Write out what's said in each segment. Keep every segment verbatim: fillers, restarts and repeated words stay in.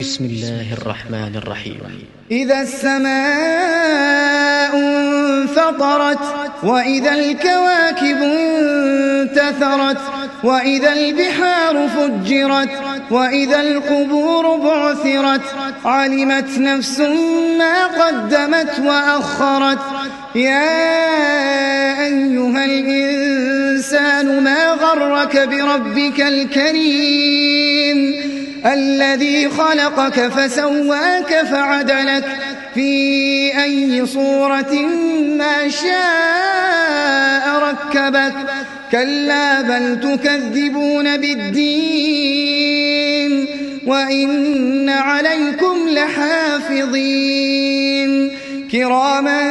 بسم الله الرحمن الرحيم. إذا السماء انفطرت وإذا الكواكب انتثرت وإذا البحار فجرت وإذا القبور بعثرت علمت نفس ما قدمت وأخرت. يا أيها الإنسان ما غرك بربك الكريم الذي خلقك فسواك فعدلك في أي صورة ما شاء ركبك. كلا بل تكذبون بالدين وإن عليكم لحافظين كراما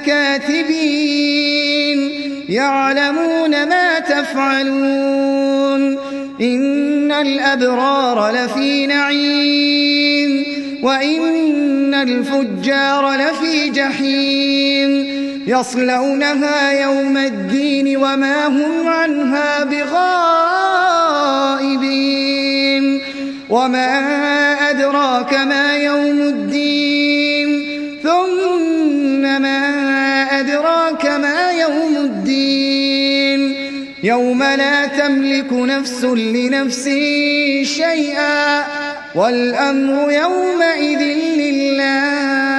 كاتبين يعلمون ما تفعلون. إن الأبرار لفي نعيم وإن الفجار لفي جحيم يصلونها يوم الدين وما هم عنها بغائبين. وما أدراك ما يوم الدين ثم ما أدراك ما يوم الدين يوم لا تملك نفس لنفس شيئا والأمر يومئذ لله.